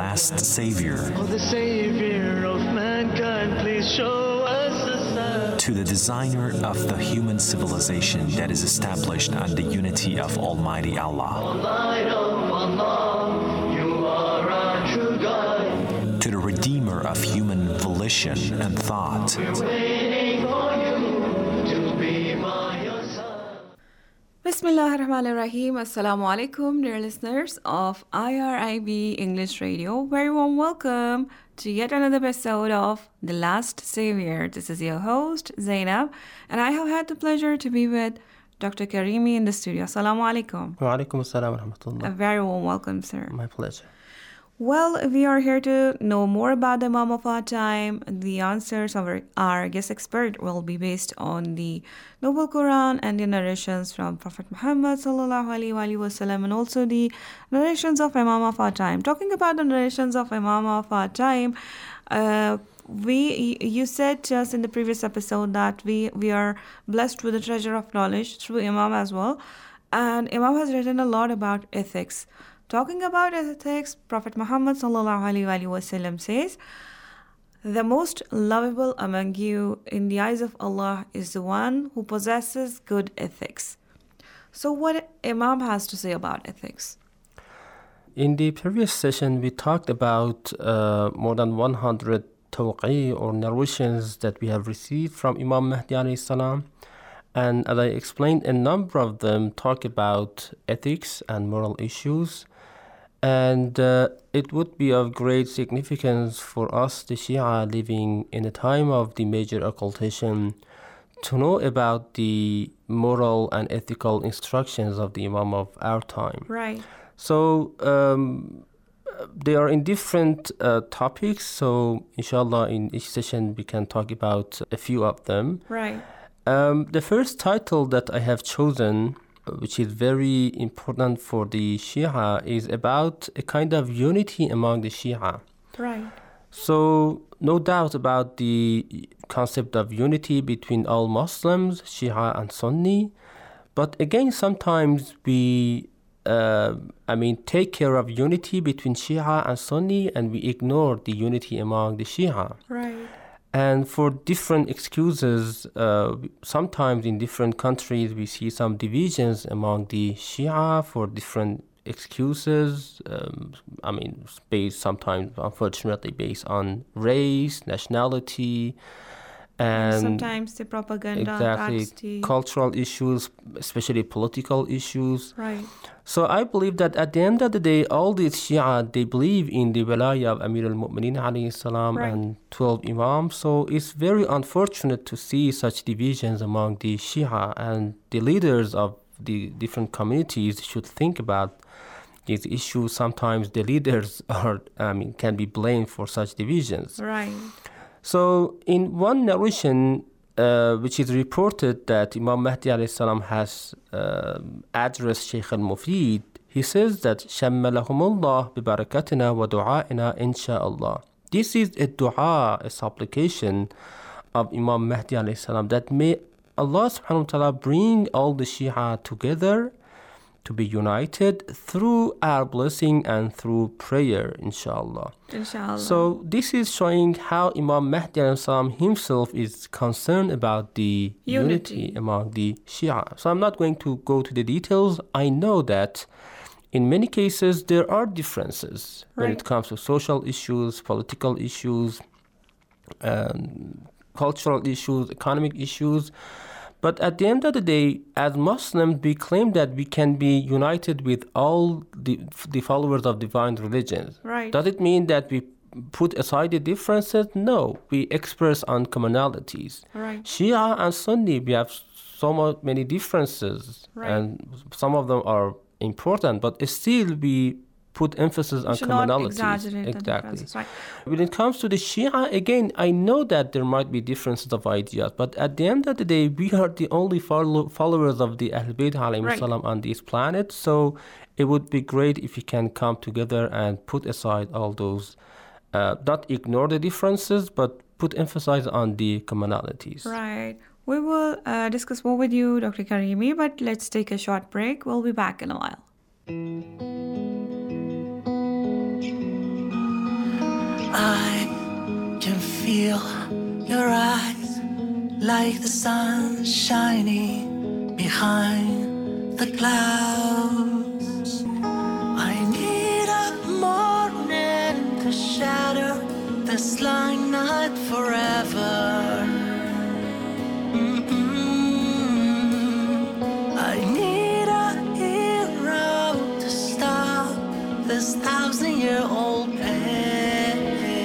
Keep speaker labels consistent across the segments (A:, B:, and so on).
A: last Savior.
B: Oh, the Savior of mankind, please show us a sign.
A: To the designer of the human civilization that is established on the unity of Almighty Allah.
B: Light of Allah, you are our true guide.
A: To the redeemer of human volition and thought.
B: We're waiting for you to be by your side.
C: Bismillah ar-Rahman ar-Rahim. Assalamu alaikum, dear listeners of IRIB English Radio. Very warm welcome to yet another episode of The Last Savior. This is your host, Zainab, and I have had the pleasure to be with Dr. Karimi in the studio. Assalamu alaikum.
D: Wa alaikum assalam wa rahmatullah.
C: A very warm welcome, sir.
D: My pleasure.
C: Well, we are here to know more about the Imam of our time. The answers of our guest expert will be based on the Noble Quran and the narrations from Prophet Muhammad sallallahu alaihi wasallam, and also the narrations of Imam of our time. Talking about the narrations of Imam of our time, you said just in the previous episode that we are blessed with the treasure of knowledge through Imam as well, and Imam has written a lot about ethics. Talking about ethics, Prophet Muhammad sallallahu alaihi wasallam says, "The most lovable among you in the eyes of Allah is the one who possesses good ethics." So what Imam has to say about ethics?
D: In the previous session, we talked about more than 100 tawqi or narrations that we have received from Imam Mahdi alayhi salam. And as I explained, a number of them talk about ethics and moral issues. And it would be of great significance for us, the Shia, living in a time of the major occultation, to know about the moral and ethical instructions of the Imam of our time.
C: Right.
D: So they are in different topics. So inshallah, in each session, we can talk about a few of them.
C: Right.
D: The first title that I have chosen, which is very important for the Shia, is about a kind of unity among the Shia.
C: Right.
D: So no doubt about the concept of unity between all Muslims, Shia and Sunni. But again, sometimes we take care of unity between Shia and Sunni, and we ignore the unity among the Shia.
C: Right.
D: And for different excuses, sometimes in different countries, we see some divisions among the Shia for different excuses. Sometimes, unfortunately, based on race, nationality, and
C: sometimes the propaganda,
D: exactly, cultural issues, especially political issues.
C: Right.
D: So I believe that at the end of the day, all these Shia, they believe in the Walaya of Amir al-Mu'mineen alayhi salam,
C: right,
D: and 12 Imams. So it's very unfortunate to see such divisions among the Shia, and the leaders of the different communities should think about these issues. Sometimes the leaders can be blamed for such divisions.
C: Right.
D: So in one narration, which is reported that Imam Mahdi alayhi salam has addressed Shaykh al-Mufid, he says that شَمَّلَهُمُ اللَّهُ بِبَرَكَتِنَا وَدُعَائِنَا إِنشَاءَ. This is a dua, a supplication of Imam Mahdi alayhi salam, that may Allah subhanahu wa ta'ala bring all the Shia together to be united through our blessing and through prayer, inshallah.
C: Inshallah.
D: So this is showing how Imam Mahdi alayhi salam himself is concerned about the unity among the Shia. So I'm not going to go to the details. I know that in many cases there are differences when it comes to social issues, political issues, cultural issues, economic issues. But at the end of the day, as Muslims, we claim that we can be united with all the followers of divine religions.
C: Right.
D: Does it mean that we put aside the differences? No, we express on commonalities.
C: Right.
D: Shia and Sunni, we have so many differences, and some of them are important, but still we put emphasis on commonalities.
C: Not exaggerate
D: exactly.
C: Right.
D: When it comes to the Shia, again, I know that there might be differences of ideas, but at the end of the day, we are the only followers of the Ahl Bayt alayhi salam on this planet. So it would be great if we can come together and put aside all those, not ignore the differences, but put emphasis on the commonalities.
C: Right. We will discuss more with you, Dr. Karimi, but let's take a short break. We'll be back in a while.
E: I can feel your eyes like the sun shining behind the clouds. I need a morning to shatter this lying night forever. I need a hero to stop this 1,000-year-old pain.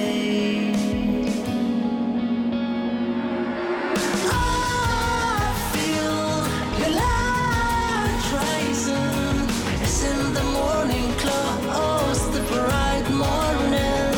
E: I feel your light rising. It's in the morning close, the bright morning.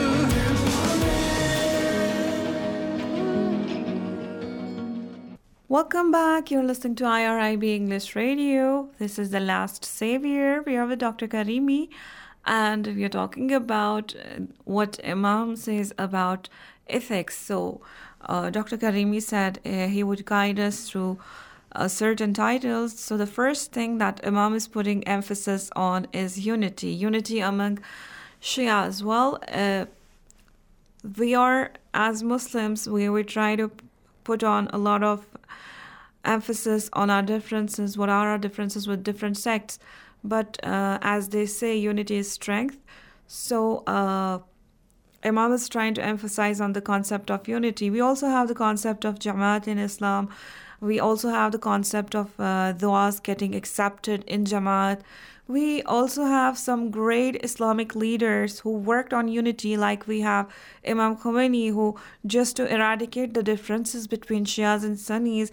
C: Welcome back. You're listening to IRIB English Radio. This is The Last Savior. We are with Dr. Karimi, and we are talking about what Imam says about ethics. So, Dr. Karimi said he would guide us through certain titles. So, the first thing that Imam is putting emphasis on is unity among Shia as well. We are, as Muslims, we try to put on a lot of emphasis on our differences, what are our differences with different sects. But as they say, unity is strength. So Imam is trying to emphasize on the concept of unity. We also have the concept of Jamaat in Islam. We also have the concept of du'as getting accepted in Jamaat. We also have some great Islamic leaders who worked on unity, like we have Imam Khomeini, who just to eradicate the differences between Shias and Sunnis,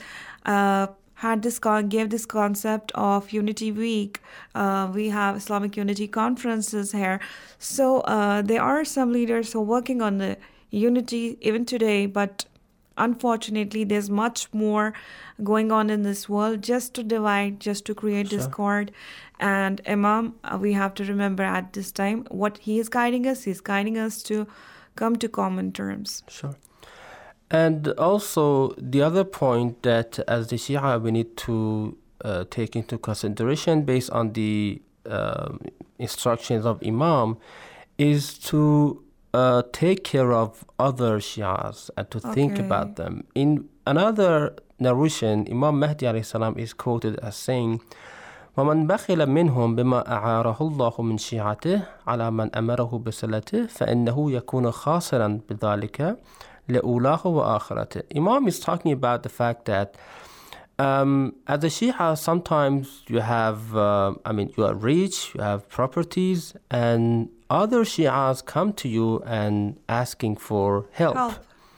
C: gave this concept of Unity Week. We have Islamic Unity conferences here. So there are some leaders who are working on the unity even today, but unfortunately, there's much more going on in this world just to divide, just to create discord. And Imam, we have to remember at this time what he is guiding us. He's guiding us to come to common terms.
D: Sure. And also the other point that as the Shia we need to take into consideration based on the instructions of Imam is to take care of other Shias and to think about them. In another narration, Imam Mahdi alayhi salam is quoted as saying, وَمَنْ بَخِلَ مِنْهُمْ بِمَا أَعَارَهُ اللَّهُ مِنْ شِيعَتِهِ عَلَى مَنْ أَمَرَهُ بِصِلَتِهِ فَإِنَّهُ يَكُونُ خَاسِرًا بِذَلِكَ لَأُولَاهُ وَآخِرَتِهِ. Imam is talking about the fact that as a Shia, sometimes you have, you are rich, you have properties, and other Shias come to you and asking for help.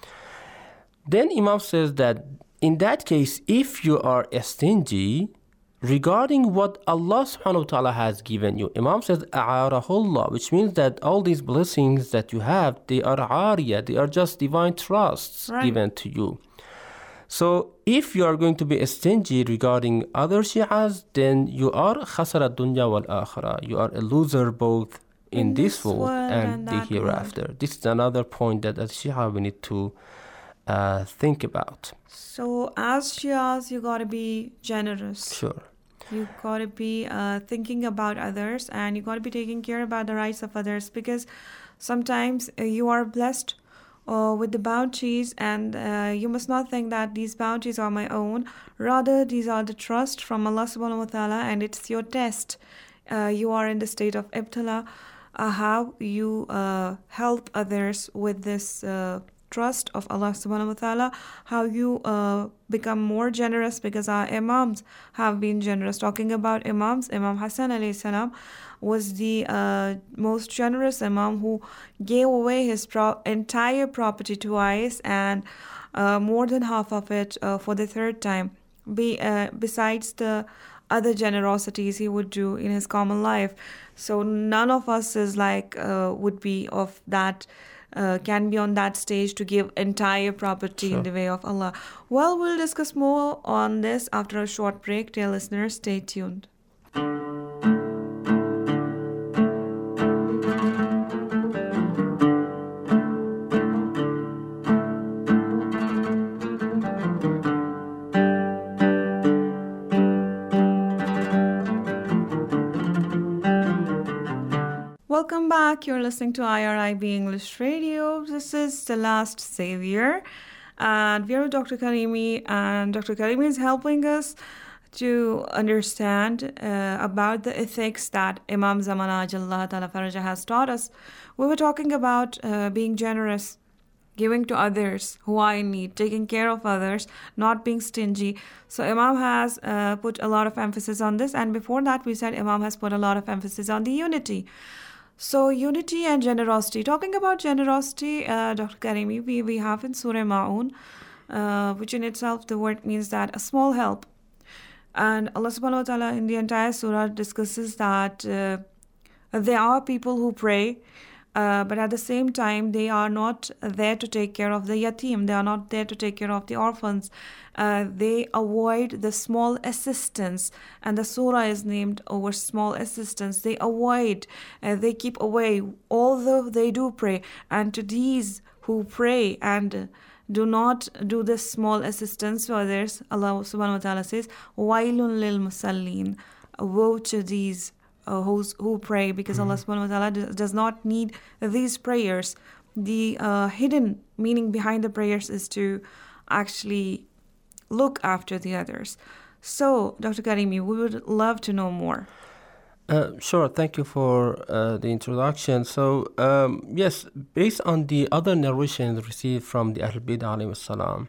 D: Then Imam says that in that case, if you are stingy regarding what Allah subhanahu wa ta'ala has given you, Imam says a'arahullah, which means that all these blessings that you have, they are ariya, they are just divine trusts given to you. So if you are going to be stingy regarding other Shias, then you are khasara dunya wal akhirah. You are a loser both in this world and the hereafter. World. This is another point that as Shia we need to think about.
C: So as Shias, you got to be generous.
D: Sure.
C: You got to be thinking about others, and you got to be taking care about the rights of others, because sometimes you are blessed with the bounties, and you must not think that these bounties are my own. Rather, these are the trust from Allah subhanahu wa ta'ala, and it's your test. You are in the state of ibtila. How you help others with this trust of Allah subhanahu wa ta'ala, how you become more generous, because our imams have been generous. Talking about imams, Imam Hassan alayhi salam was the most generous imam who gave away his entire property twice, and more than half of it for the third time, besides the other generosities he would do in his common life. So none of us is like would be of that can be on that stage to give entire property in the way of Allah. Well, we'll discuss more on this after a short break. Dear listeners, stay tuned. Welcome back. You're listening to IRIB English Radio. This is The Last Savior. And we are with Dr. Karimi. And Dr. Karimi is helping us to understand about the ethics that Imam Zaman Ajallah Ta'ala Faraja has taught us. We were talking about being generous, giving to others who are in need, taking care of others, not being stingy. So Imam has put a lot of emphasis on this. And before that, we said Imam has put a lot of emphasis on the unity. So unity and generosity. Talking about generosity, Dr. Karimi, we have in Surah Ma'un, which in itself, the word means that a small help. And Allah subhanahu wa ta'ala in the entire surah discusses that there are people who pray, but at the same time, they are not there to take care of the yatim. They are not there to take care of the orphans. They avoid the small assistance. And the surah is named over small assistance. They avoid, they keep away, although they do pray. And to these who pray and do not do this small assistance to others, Allah subhanahu wa ta'ala says, وَيْلٌ لِلْمُسَلِّينَ. Woe to these who pray, because Allah subhanahu wa ta'ala does not need these prayers. The hidden meaning behind the prayers is to actually look after the others. So, Dr. Karimi, we would love to know more.
D: Sure, thank you for the introduction. So, yes, based on the other narrations received from the Ahlul Bidah alayhi salam,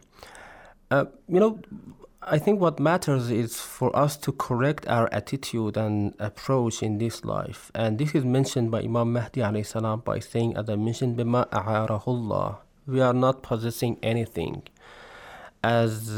D: I think what matters is for us to correct our attitude and approach in this life. And this is mentioned by Imam Mahdi alayhi salam by saying, as I mentioned, بِمَا أَعَارَهُ اللَّهِ. We are not possessing anything. As,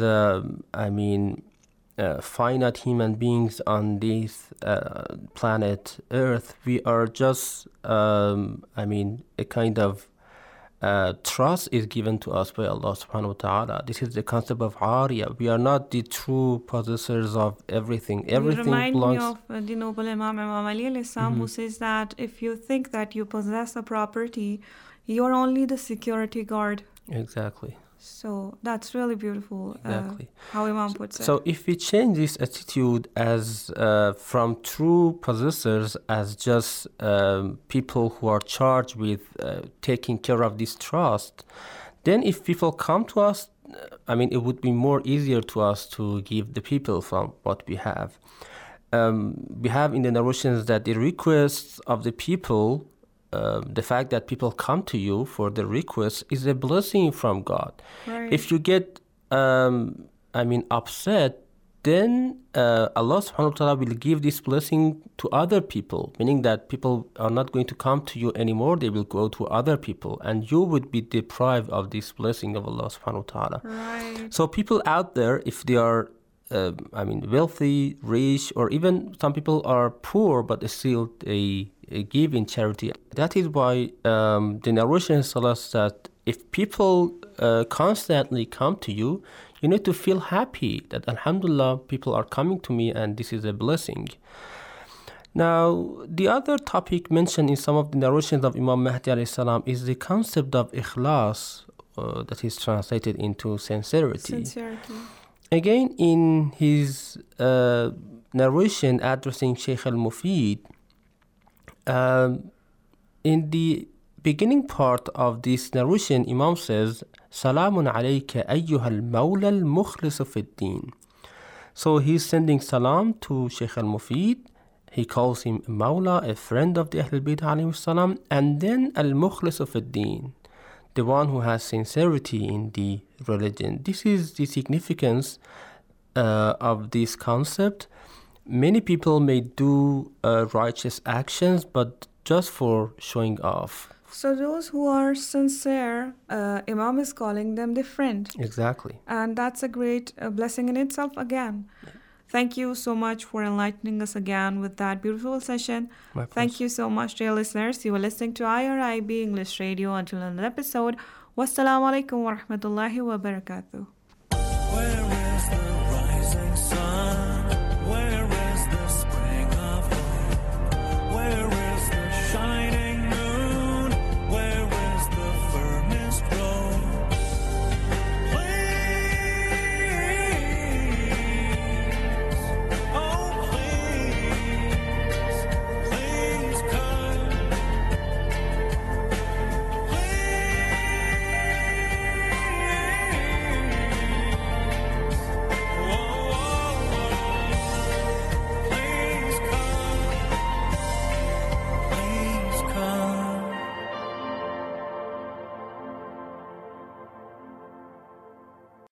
D: finite human beings on this planet Earth, we are just, a kind of trust is given to us by Allah subhanahu wa ta'ala. This is the concept of ariya. We are not the true possessors of everything. Everything belongs...
C: You remind me of the noble Imam Ali alayhi salam, who says that if you think that you possess a property, you are only the security guard.
D: Exactly.
C: So that's really beautiful,
D: Exactly.
C: How Imam puts it.
D: So if we change this attitude as from true possessors as just people who are charged with taking care of this trust, then if people come to us, it would be more easier to us to give the people from what we have. We have in the narrations that the requests of the people, the fact that people come to you for the request is a blessing from God.
C: Right.
D: If you get, upset, then Allah subhanahu wa ta'ala will give this blessing to other people, meaning that people are not going to come to you anymore, they will go to other people, and you would be deprived of this blessing of Allah subhanahu wa ta'ala.
C: Right.
D: So people out there, if they are wealthy, rich, or even some people are poor, but still they give in charity. That is why the narration tells us that if people constantly come to you, you need to feel happy that Alhamdulillah, people are coming to me and this is a blessing. Now, the other topic mentioned in some of the narrations of Imam Mahdi alayhi salam is the concept of ikhlas, that is translated into sincerity. Again, in his narration addressing Shaykh al-Mufid, in the beginning part of this narration, Imam says, Salamun alayka ayyuha al-mawla al-mukhlis fi ad-din. So he's sending salam to Shaykh al-Mufid. He calls him Mawla, a friend of the Ahlul Bidah alayhi salam, and then al-mukhlis fi ad-din, the one who has sincerity in the religion. This is the significance of this concept. Many people may do righteous actions, but just for showing off.
C: So those who are sincere, Imam is calling them the friend.
D: Exactly.
C: And that's a great blessing in itself again. Thank you so much for enlightening us again with that beautiful session. Thank you so much, dear listeners. You were listening to IRIB English Radio. Until another episode, wassalamu alaikum wa rahmatullahi wa barakatuh.